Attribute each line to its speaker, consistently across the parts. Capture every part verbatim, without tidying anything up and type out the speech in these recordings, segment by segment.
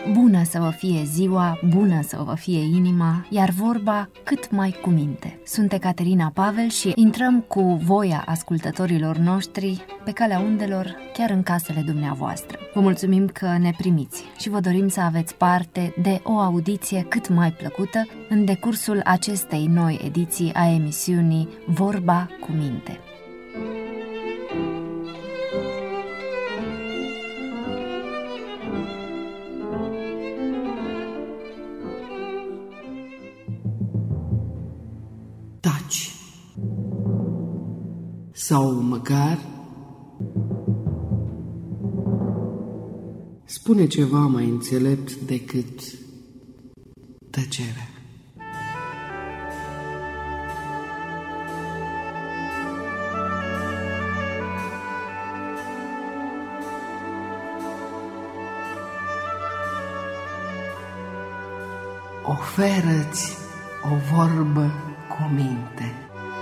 Speaker 1: Bună să vă fie ziua, bună să vă fie inima, iar vorba cât mai cu minte. Sunt Ecaterina Pavel și intrăm cu voia ascultătorilor noștri pe calea undelor, chiar în casele dumneavoastră. Vă mulțumim că ne primiți și vă dorim să aveți parte de o audiție cât mai plăcută în decursul acestei noi ediții a emisiunii Vorba cu minte.
Speaker 2: Taci. Sau măcar spune ceva mai înțelept decât tăcerea. Oferă-ți o vorbă cu minte.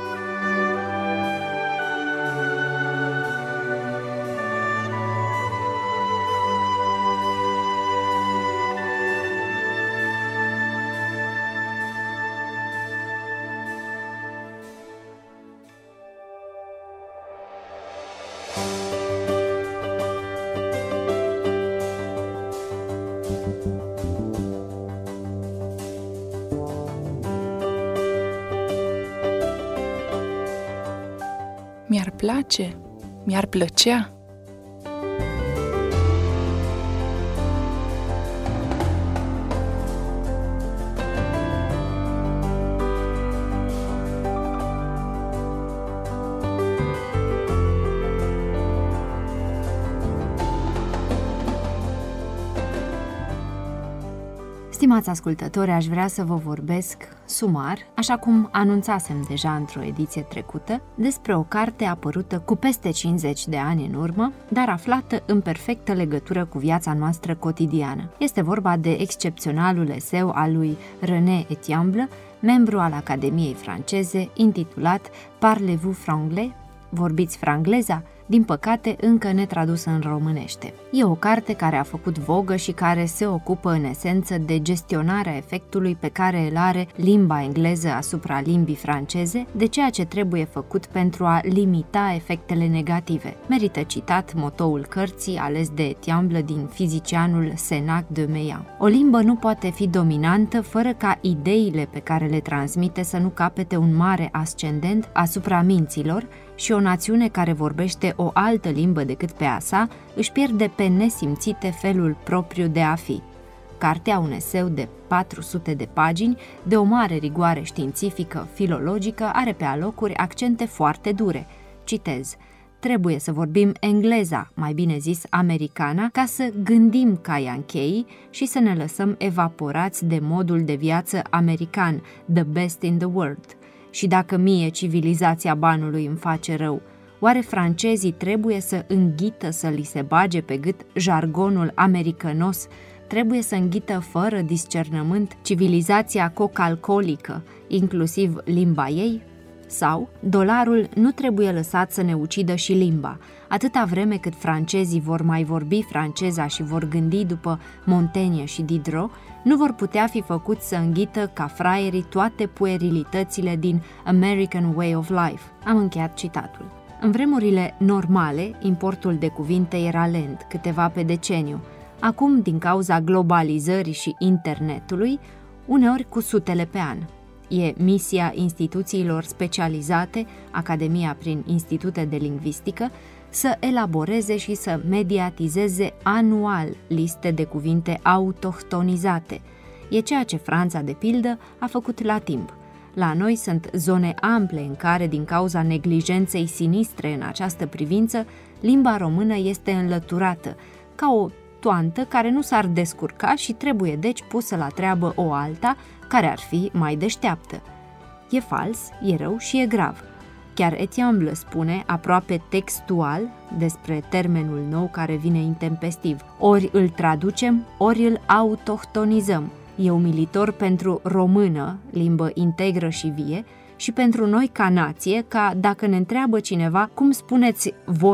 Speaker 3: Mi-ar place, mi-ar plăcea.
Speaker 1: Stimați ascultători, aș vrea să vă vorbesc sumar, așa cum anunțasem deja într-o ediție trecută, despre o carte apărută cu peste cincizeci de ani în urmă, dar aflată în perfectă legătură cu viața noastră cotidiană. Este vorba de excepționalul eseu al lui René Etiamble, membru al Academiei franceze, intitulat Parlez-vous franglais? Vorbiți frangleza? Din păcate, încă netradusă în românește. E o carte care a făcut vogă și care se ocupă în esență de gestionarea efectului pe care îl are limba engleză asupra limbii franceze, de ceea ce trebuie făcut pentru a limita efectele negative. Merită citat motoul cărții ales de Etiamble din fizicianul Sénac de Meillan. O limbă nu poate fi dominantă fără ca ideile pe care le transmite să nu capete un mare ascendent asupra minților, și o națiune care vorbește o altă limbă decât pe a sa își pierde pe nesimțite felul propriu de a fi. Cartea, un eseu de patru sute de pagini, de o mare rigoare științifică, filologică, are pe alocuri accente foarte dure. Citez: trebuie să vorbim engleza, mai bine zis americana, ca să gândim ca yankeii și să ne lăsăm evaporați de modul de viață american, the best in the world. Și dacă mie civilizația banului îmi face rău, oare francezii trebuie să înghită să li se bage pe gât jargonul americanos, trebuie să înghită fără discernământ civilizația cocalcolică, inclusiv limba ei? Sau, dolarul nu trebuie lăsat să ne ucidă și limba, atâta vreme cât francezii vor mai vorbi franceza și vor gândi după Montaigne și Diderot, nu vor putea fi făcuți să înghită ca fraierii toate puerilitățile din American Way of Life. Am încheiat citatul. În vremurile normale, importul de cuvinte era lent, câteva pe deceniu. Acum, din cauza globalizării și internetului, uneori cu sutele pe an. E misia instituțiilor specializate, Academia prin institute de lingvistică, să elaboreze și să mediatizeze anual liste de cuvinte autohtonizate. E ceea ce Franța, de pildă, a făcut la timp. La noi sunt zone ample în care, din cauza neglijenței sinistre în această privință, limba română este înlăturată, ca o toantă care nu s-ar descurca și trebuie deci pusă la treabă o alta, care ar fi mai deșteaptă. E fals, e rău și e grav. Chiar Etiamble spune, aproape textual, despre termenul nou care vine intempestiv: ori îl traducem, ori îl autohtonizăm. E umilitor pentru română, limbă integră și vie, și pentru noi ca nație, ca dacă ne întreabă cineva cum spuneți voi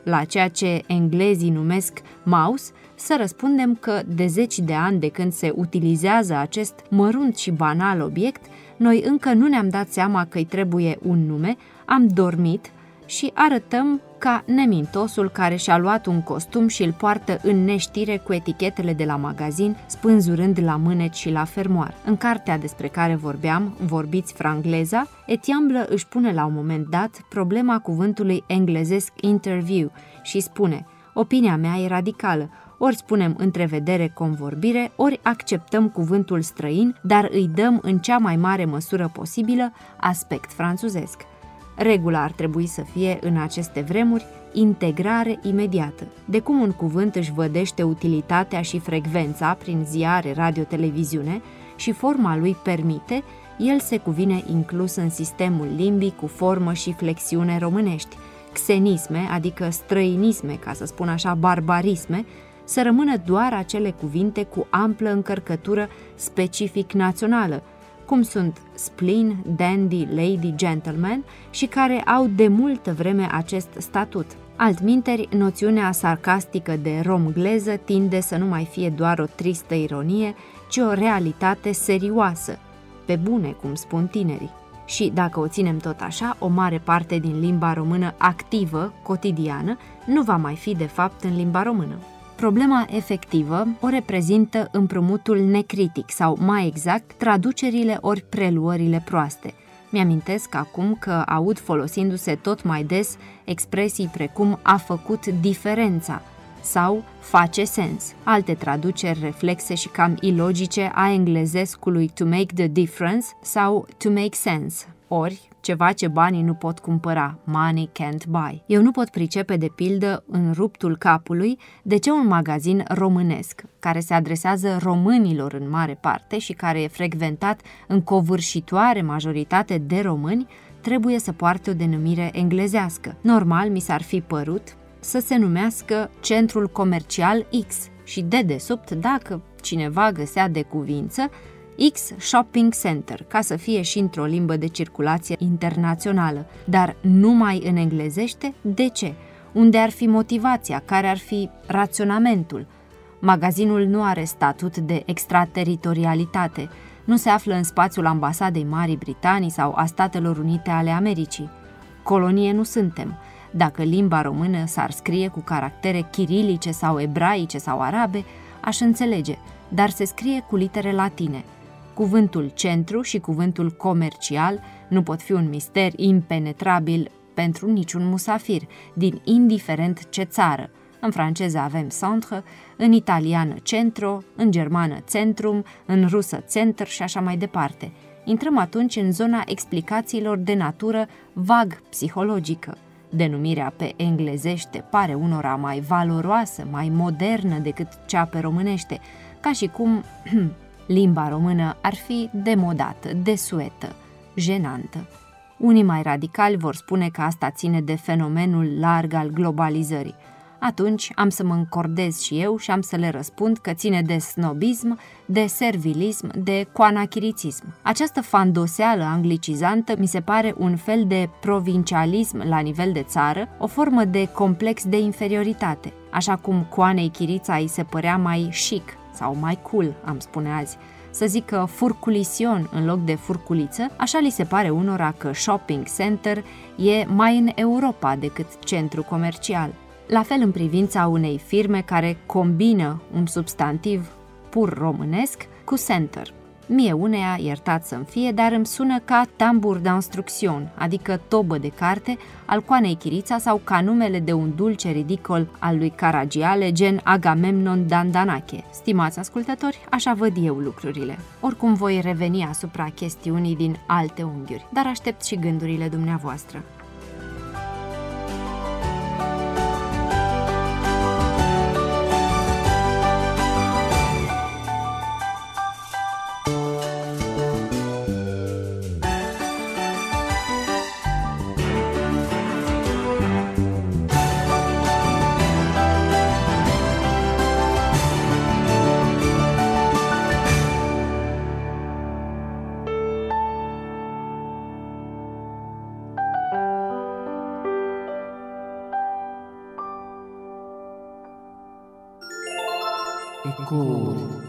Speaker 1: la ceea ce englezii numesc mouse, să răspundem că de zeci de ani de când se utilizează acest mărunt și banal obiect, noi încă nu ne-am dat seama că îi trebuie un nume, am dormit și arătăm ca nemintosul care și-a luat un costum și îl poartă în neștire cu etichetele de la magazin, spânzurând la mâneci și la fermoar. În cartea despre care vorbeam, Vorbiți frangleza, Etiamblă își pune la un moment dat problema cuvântului englezesc interview și spune: opinia mea e radicală, ori spunem întrevedere convorbire, ori acceptăm cuvântul străin, dar îi dăm în cea mai mare măsură posibilă aspect franțuzesc. Regula ar trebui să fie, în aceste vremuri, integrare imediată. De cum un cuvânt își vădește utilitatea și frecvența prin ziare, radio, televiziune și forma lui permite, el se cuvine inclus în sistemul limbii cu formă și flexiune românești. Xenisme, adică străinisme, ca să spun așa, barbarisme, să rămână doar acele cuvinte cu amplă încărcătură specific națională, cum sunt spleen, dandy, lady, gentleman și care au de multă vreme acest statut. Altminteri, noțiunea sarcastică de romgleză tinde să nu mai fie doar o tristă ironie, ci o realitate serioasă, pe bune, cum spun tinerii. Și dacă o ținem tot așa, o mare parte din limba română activă, cotidiană, nu va mai fi de fapt în limba română. Problema efectivă o reprezintă împrumutul necritic sau, mai exact, traducerile ori preluările proaste. Mi-amintesc acum că aud folosindu-se tot mai des expresii precum a făcut diferența sau face sens, alte traduceri reflexe și cam ilogice a englezescului to make the difference sau to make sense, ori ceva ce banii nu pot cumpăra, money can't buy. Eu nu pot pricepe, de pildă, în ruptul capului, de ce un magazin românesc, care se adresează românilor în mare parte și care e frecventat în covârșitoare majoritate de români, trebuie să poarte o denumire englezească. Normal, mi s-ar fi părut să se numească Centrul Comercial X și dedesubt, dacă cineva găsea de cuvință, X Shopping Center, ca să fie și într-o limbă de circulație internațională, dar numai în englezește? De ce? Unde ar fi motivația? Care ar fi raționamentul? Magazinul nu are statut de extrateritorialitate, nu se află în spațiul ambasadei Marii Britanii sau a Statelor Unite ale Americii. Colonie nu suntem. Dacă limba română s-ar scrie cu caractere chirilice sau ebraice sau arabe, aș înțelege, dar se scrie cu litere latine. Cuvântul centru și cuvântul comercial nu pot fi un mister impenetrabil pentru niciun musafir, din indiferent ce țară. În franceză avem centre, în italiană centro, în germană centrum, în rusă center și așa mai departe. Intrăm atunci în zona explicațiilor de natură vag psihologică. Denumirea pe englezește pare unora mai valoroasă, mai modernă decât cea pe românește, ca și cum limba română ar fi demodată, desuetă, jenantă. Unii mai radicali vor spune că asta ține de fenomenul larg al globalizării. Atunci am să mă încordez și eu și am să le răspund că ține de snobism, de servilism, de coanachirițism. Această fandoseală anglicizantă mi se pare un fel de provincialism la nivel de țară, o formă de complex de inferioritate, așa cum coanei chirița îi se părea mai chic sau mai cool, am spune azi. Să zică furculision în loc de furculiță, așa li se pare unora că shopping center e mai în Europa decât centru comercial. La fel în privința unei firme care combină un substantiv pur românesc cu center. Mie uneia, iertat să-mi fie, dar îmi sună ca tambur d'instruction, adică tobă de carte, al coanei chirița sau ca numele de un dulce ridicol al lui Caragiale, gen Agamemnon Dandanache. Stimați ascultători, așa văd eu lucrurile. Oricum voi reveni asupra chestiunii din alte unghiuri, dar aștept și gândurile dumneavoastră.
Speaker 2: Ecoul.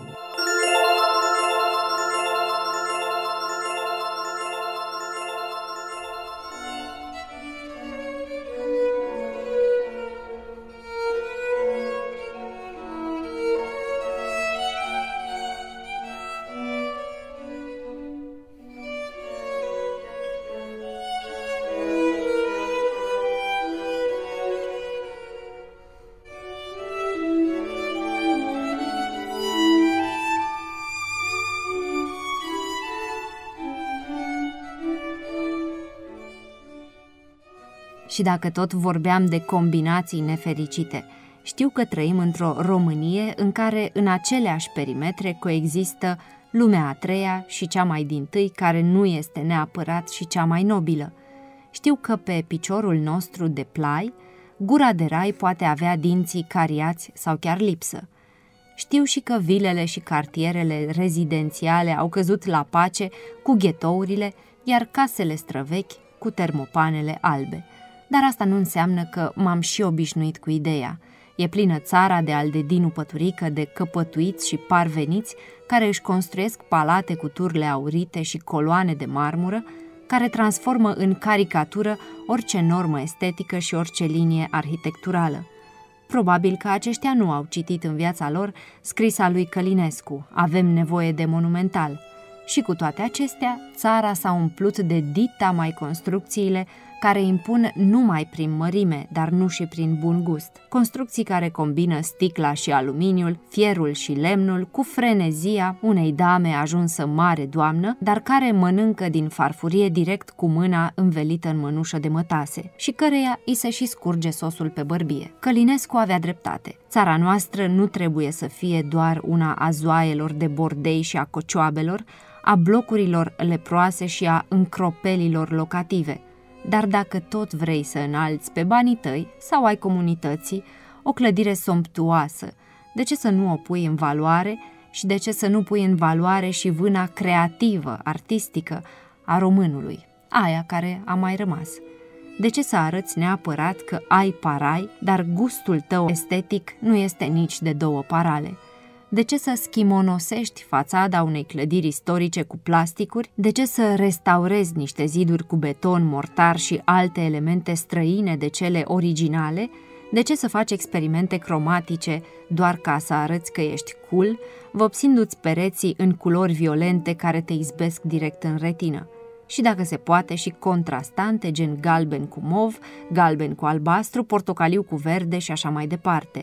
Speaker 1: Și dacă tot vorbeam de combinații nefericite, știu că trăim într-o Românie în care în aceleași perimetre coexistă lumea a treia și cea mai dintâi, care nu este neapărat și cea mai nobilă. Știu că pe piciorul nostru de plai, gura de rai poate avea dinții cariați sau chiar lipsă. Știu și că vilele și cartierele rezidențiale au căzut la pace cu ghetourile, iar casele străvechi cu termopanele albe. Dar asta nu înseamnă că m-am și obișnuit cu ideea. E plină țara de aldedinu păturică, de căpătuiți și parveniți care își construiesc palate cu turle aurite și coloane de marmură, care transformă în caricatură orice normă estetică și orice linie arhitecturală. Probabil că aceștia nu au citit în viața lor scrisa lui Călinescu, Avem nevoie de monumental. Și cu toate acestea, țara s-a umplut de dita mai construcțiile care impun numai prin mărime, dar nu și prin bun gust. Construcții care combină sticla și aluminiul, fierul și lemnul, cu frenezia unei dame ajunsă mare doamnă, dar care mănâncă din farfurie direct cu mâna învelită în mănușă de mătase și căreia îi se și scurge sosul pe bărbie. Călinescu avea dreptate. Țara noastră nu trebuie să fie doar una a zoaielor de bordei și a cocioabelor, a blocurilor leproase și a încropelilor locative. Dar dacă tot vrei să înalți pe banii tăi sau ai comunității o clădire somptuoasă, de ce să nu o pui în valoare și de ce să nu pui în valoare și vâna creativă, artistică a românului, aia care a mai rămas? De ce să arăți neapărat că ai parai, dar gustul tău estetic nu este nici de două parale? De ce să schimonosești fațada unei clădiri istorice cu plasticuri? De ce să restaurezi niște ziduri cu beton, mortar și alte elemente străine de cele originale? De ce să faci experimente cromatice doar ca să arăți că ești cool, vopsindu-ți pereții în culori violente care te izbesc direct în retină? Și dacă se poate și contrastante, gen galben cu mov, galben cu albastru, portocaliu cu verde și așa mai departe.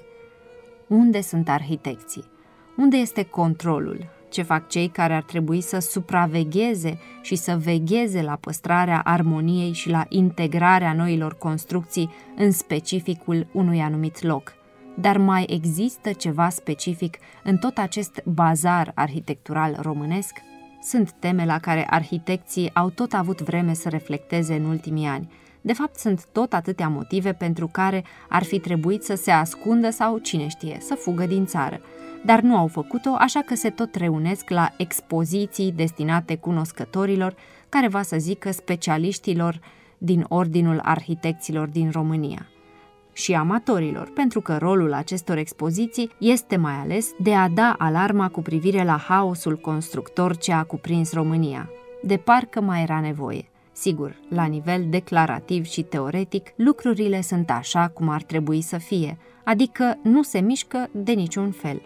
Speaker 1: Unde sunt arhitecții? Unde este controlul? Ce fac cei care ar trebui să supravegheze și să vegheze la păstrarea armoniei și la integrarea noilor construcții în specificul unui anumit loc? Dar mai există ceva specific în tot acest bazar arhitectural românesc? Sunt teme la care arhitecții au tot avut vreme să reflecteze în ultimii ani. De fapt, sunt tot atâtea motive pentru care ar fi trebuit să se ascundă sau, cine știe, să fugă din țară. Dar nu au făcut-o, așa că se tot reunesc la expoziții destinate cunoscătorilor, care va să zică specialiștilor din ordinul arhitecților din România. Și amatorilor, pentru că rolul acestor expoziții este mai ales de a da alarma cu privire la haosul constructor ce a cuprins România. De parcă mai era nevoie. Sigur, la nivel declarativ și teoretic, lucrurile sunt așa cum ar trebui să fie, adică nu se mișcă de niciun fel.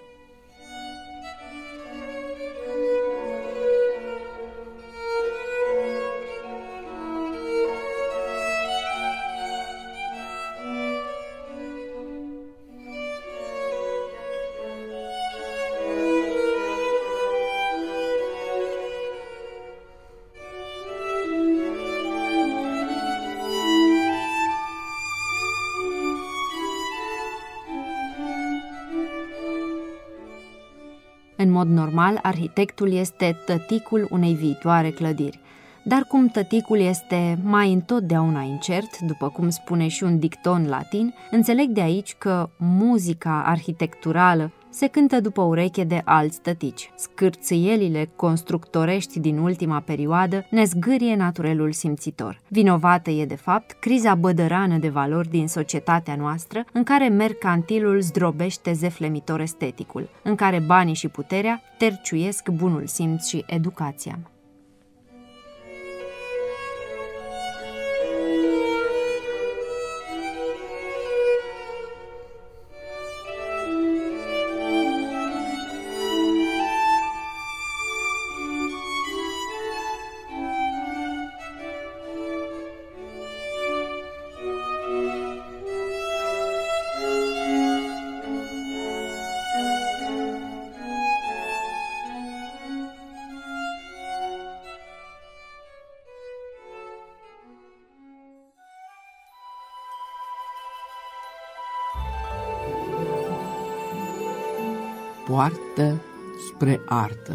Speaker 1: În mod normal, arhitectul este tăticul unei viitoare clădiri. Dar cum tăticul este mai întotdeauna incert, după cum spune și un dicton latin, înțeleg de aici că muzica arhitecturală se cântă după ureche de alți tătici. Scârțâielile constructorești din ultima perioadă ne zgârie naturelul simțitor. Vinovată e, de fapt, criza bădărană de valori din societatea noastră, în care mercantilul zdrobește zeflemitor esteticul, în care banii și puterea terciuiesc bunul simț și educația.
Speaker 2: Poartă spre artă.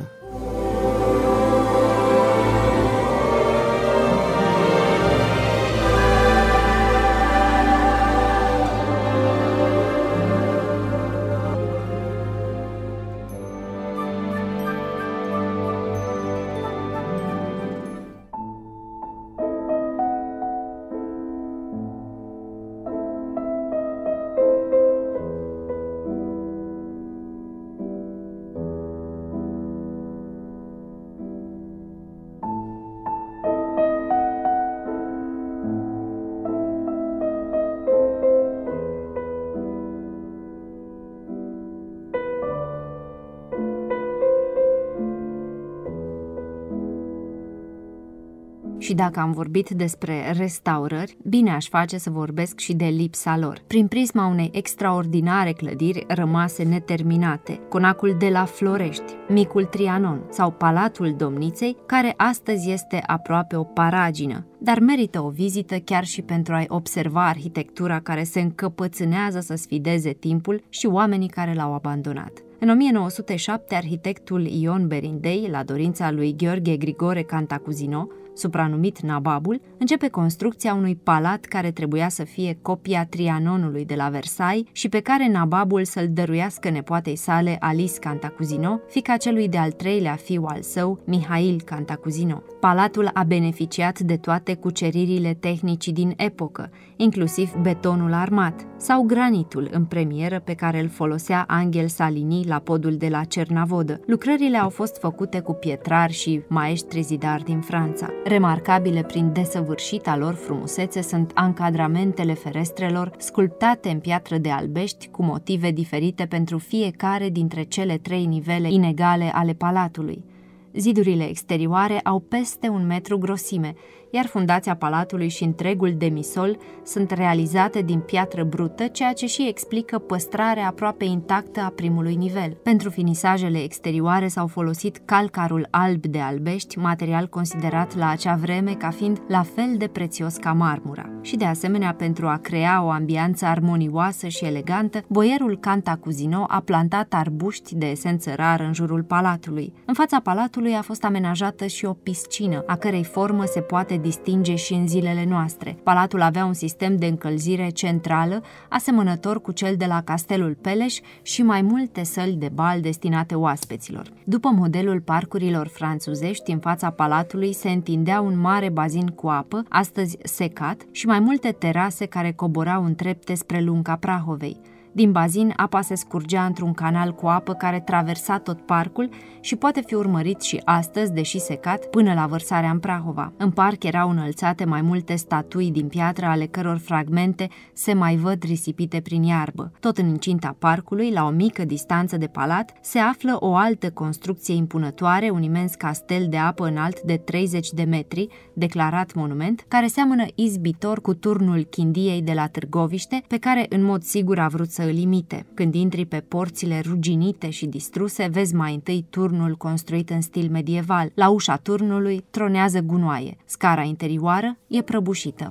Speaker 1: Și dacă am vorbit despre restaurări, bine aș face să vorbesc și de lipsa lor. Prin prisma unei extraordinare clădiri rămase neterminate, conacul de la Florești, Micul Trianon sau Palatul Domniței, care astăzi este aproape o paragină, dar merită o vizită chiar și pentru a-i observa arhitectura care se încăpățânează să sfideze timpul și oamenii care l-au abandonat. În o mie nouă sute șapte, arhitectul Ion Berindei, la dorința lui Gheorghe Grigore Cantacuzino, supranumit Nababul, începe construcția unui palat care trebuia să fie copia Trianonului de la Versailles și pe care Nababul să-l dăruiască nepoatei sale Alice Cantacuzino, fiica celui de-al treilea fiu al său, Mihail Cantacuzino. Palatul a beneficiat de toate cuceririle tehnicii din epocă, inclusiv betonul armat sau granitul în premieră pe care îl folosea Angel Salini la podul de la Cernavodă. Lucrările au fost făcute cu pietrari și maestri zidari din Franța. Remarcabile prin desăvârșita lor frumusețe sunt ancadramentele ferestrelor sculptate în piatră de albești cu motive diferite pentru fiecare dintre cele trei nivele inegale ale palatului. Zidurile exterioare au peste un metru grosime, iar fundația palatului și întregul demisol sunt realizate din piatră brută, ceea ce și explică păstrarea aproape intactă a primului nivel. Pentru finisajele exterioare s-au folosit calcarul alb de albești, material considerat la acea vreme ca fiind la fel de prețios ca marmura. Și de asemenea, pentru a crea o ambianță armonioasă și elegantă, boierul Cantacuzino a plantat arbuști de esență rară în jurul palatului. În fața palatului a fost amenajată și o piscină, a cărei formă se poate distinge și în zilele noastre. Palatul avea un sistem de încălzire centrală, asemănător cu cel de la Castelul Peleș și mai multe săli de bal destinate oaspeților. După modelul parcurilor franțuzești, în fața palatului se întindea un mare bazin cu apă, astăzi secat, și mai multe terase care coborau în trepte spre lunga Prahovei. Din bazin, apa se scurgea într-un canal cu apă care traversa tot parcul și poate fi urmărit și astăzi, deși secat, până la vărsarea în Prahova. În parc erau înălțate mai multe statui din piatră, ale căror fragmente se mai văd risipite prin iarbă. Tot în incinta parcului, la o mică distanță de palat, se află o altă construcție impunătoare, un imens castel de apă înalt de treizeci de metri, declarat monument, care seamănă izbitor cu turnul Chindiei de la Târgoviște, pe care în mod sigur a vrut să îl imite. Când intri pe porțile ruginite și distruse, vezi mai întâi turnul construit în stil medieval. La ușa turnului tronează gunoaie. Scara interioară e prăbușită.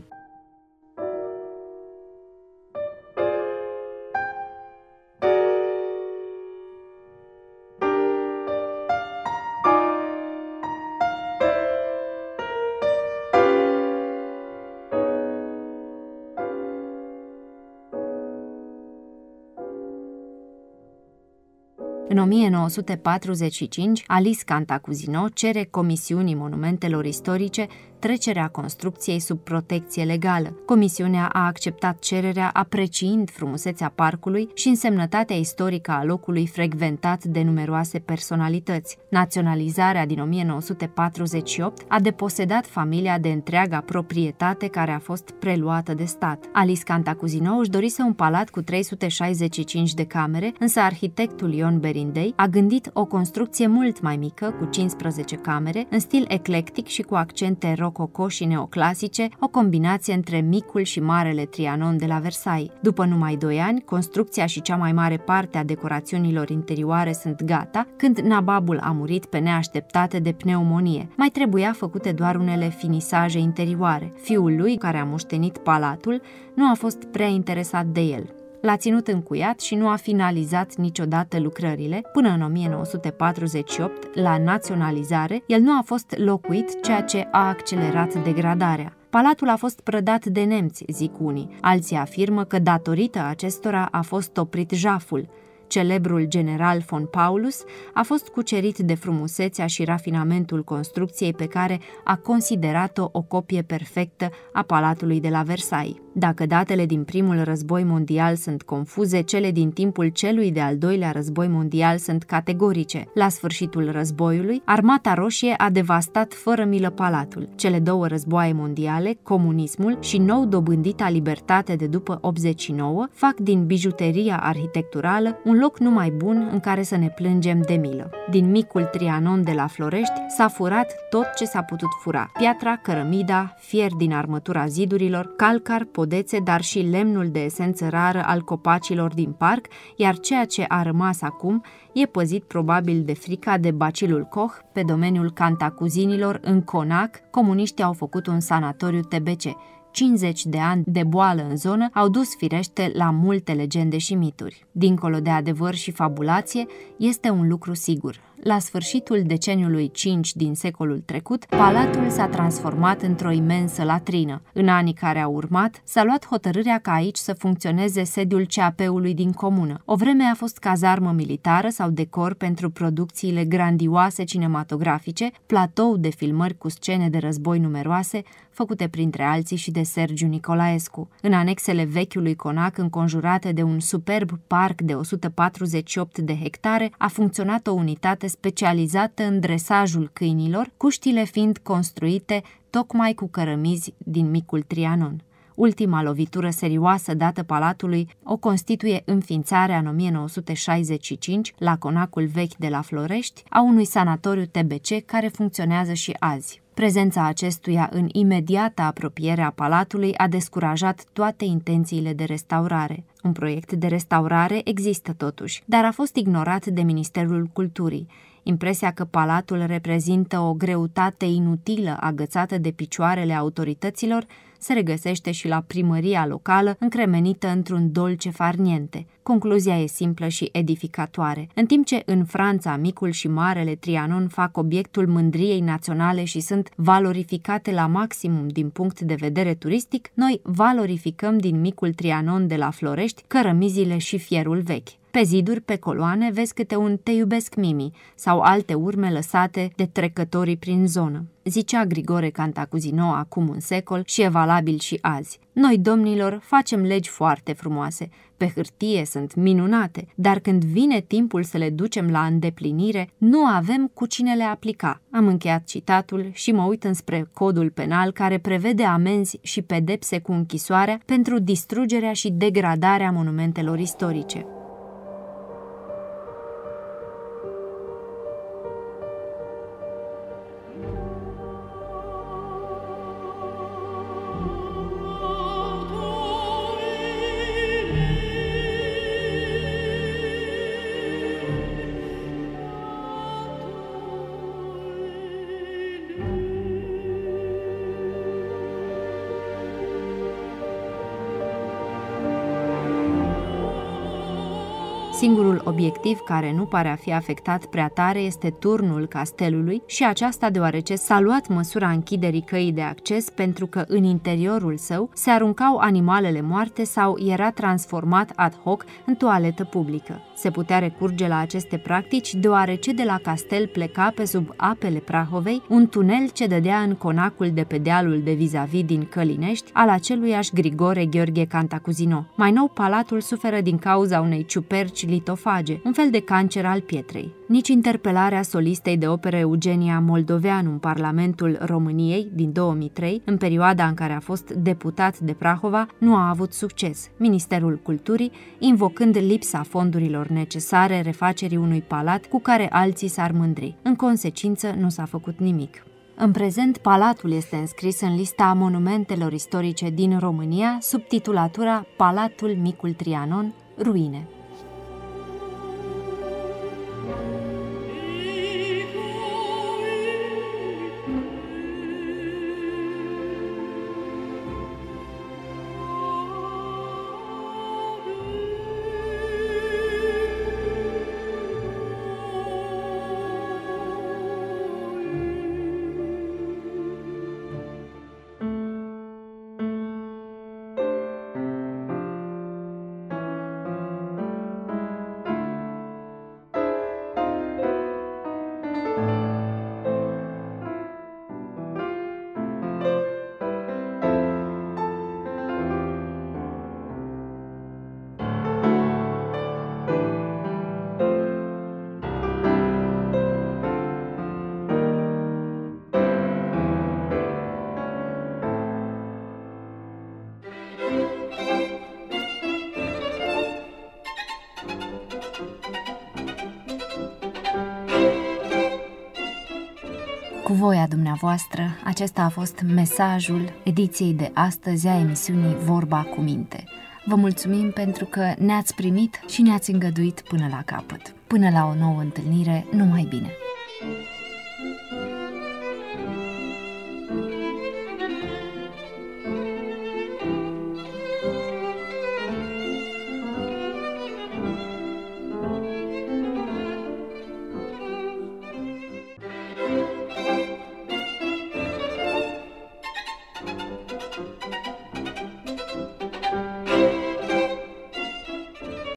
Speaker 1: În o mie nouă sute patruzeci și cinci, Alice Cantacuzino cere Comisiunii Monumentelor Istorice trecerea construcției sub protecție legală. Comisiunea a acceptat cererea apreciind frumusețea parcului și însemnătatea istorică a locului frecventat de numeroase personalități. Naționalizarea din o mie nouă sute patruzeci și opt a deposedat familia de întreaga proprietate care a fost preluată de stat. Alice Cantacuzino își dorise un palat cu trei sute șaizeci și cinci de camere, însă arhitectul Ion Berindei a gândit o construcție mult mai mică, cu cincisprezece camere, în stil eclectic și cu accente rococo și neoclasice, o combinație între micul și marele Trianon de la Versailles. După numai doi ani, construcția și cea mai mare parte a decorațiunilor interioare sunt gata, când nababul a murit pe neașteptate de pneumonie. Mai trebuia făcute doar unele finisaje interioare. Fiul lui, care a moștenit palatul, nu a fost prea interesat de el. L-a ținut încuiat și nu a finalizat niciodată lucrările. Până în o mie nouă sute patruzeci și opt, la naționalizare, el nu a fost locuit, ceea ce a accelerat degradarea. Palatul a fost prădat de nemți, zic unii. Alții afirmă că datorită acestora a fost oprit jaful. Celebrul general von Paulus a fost cucerit de frumusețea și rafinamentul construcției pe care a considerat-o o copie perfectă a palatului de la Versailles. Dacă datele din primul război mondial sunt confuze, cele din timpul celui de-al doilea război mondial sunt categorice. La sfârșitul războiului, Armata Roșie a devastat fără milă palatul. Cele două războaie mondiale, comunismul și nou dobândita libertate de după optzeci și nouă, fac din bijuteria arhitecturală un loc numai bun în care să ne plângem de milă. Din micul Trianon de la Florești s-a furat tot ce s-a putut fura: piatra, cărămida, fier din armătura zidurilor, calcar, podețe, dar și lemnul de esență rară al copacilor din parc, iar ceea ce a rămas acum e păzit probabil de frica de bacilul Koch. Pe domeniul cantacuzinilor, în Conac, comuniștii au făcut un sanatoriu T B C. cincizeci de ani de boală în zonă au dus firește la multe legende și mituri. Dincolo de adevăr și fabulație, este un lucru sigur. La sfârșitul deceniului cinci din secolul trecut, palatul s-a transformat într-o imensă latrină. În anii care au urmat, s-a luat hotărârea ca aici să funcționeze sediul C A P-ului din comună. O vreme a fost cazarmă militară sau decor pentru producțiile grandioase cinematografice, platou de filmări cu scene de război numeroase, făcute printre alții și de Sergiu Nicolaescu. În anexele vechiului Conac, înconjurate de un superb parc de o sută patruzeci și opt de hectare, a funcționat o unitate specializată în dresajul câinilor, cuștile fiind construite tocmai cu cărămizi din micul Trianon. Ultima lovitură serioasă dată palatului o constituie înființarea în o mie nouă sute șaizeci și cinci, la Conacul vechi de la Florești, a unui sanatoriu T B C care funcționează și azi. Prezența acestuia în imediată apropiere a palatului a descurajat toate intențiile de restaurare. Un proiect de restaurare există totuși, dar a fost ignorat de Ministerul Culturii. Impresia că palatul reprezintă o greutate inutilă agățată de picioarele autorităților se regăsește și la primăria locală, încremenită într-un dolce farniente. Concluzia e simplă și edificatoare. În timp ce în Franța micul și marele Trianon fac obiectul mândriei naționale și sunt valorificate la maximum din punct de vedere turistic, noi valorificăm din micul Trianon de la Florești cărămizile și fierul vechi. Pe ziduri, pe coloane, vezi câte un "Te iubesc, Mimi" sau alte urme lăsate de trecătorii prin zonă. Zicea Grigore Cantacuzino acum un secol și e valabil și azi. Noi, domnilor, facem legi foarte frumoase, pe hârtie sunt minunate, dar când vine timpul să le ducem la îndeplinire, nu avem cu cine le aplica. Am încheiat citatul și mă uit înspre codul penal care prevede amenzi și pedepse cu închisoarea pentru distrugerea și degradarea monumentelor istorice. Singurul obiectiv care nu pare a fi afectat prea tare este turnul castelului și aceasta deoarece s-a luat măsura închiderii căii de acces pentru că în interiorul său se aruncau animalele moarte sau era transformat ad hoc în toaletă publică. Se putea recurge la aceste practici deoarece de la castel pleca pe sub apele Prahovei un tunel ce dădea în conacul de pe dealul de vis-a-vis din Călinești al aceluiași Grigore Gheorghe Cantacuzino. Mai nou, palatul suferă din cauza unei ciuperci litofage, un fel de cancer al pietrei. Nici interpelarea solistei de operă Eugenia Moldoveanu în Parlamentul României din două mii trei, în perioada în care a fost deputat de Prahova, nu a avut succes, Ministerul Culturii invocând lipsa fondurilor necesare refacerii unui palat cu care alții s-ar mândri. În consecință, nu s-a făcut nimic. În prezent, palatul este înscris în lista monumentelor istorice din România sub titulatura Palatul Micul Trianon, ruine. Cu voia dumneavoastră, acesta a fost mesajul ediției de astăzi a emisiunii Vorba cu Minte. Vă mulțumim pentru că ne-ați primit și ne-ați îngăduit până la capăt. Până la o nouă întâlnire, numai bine!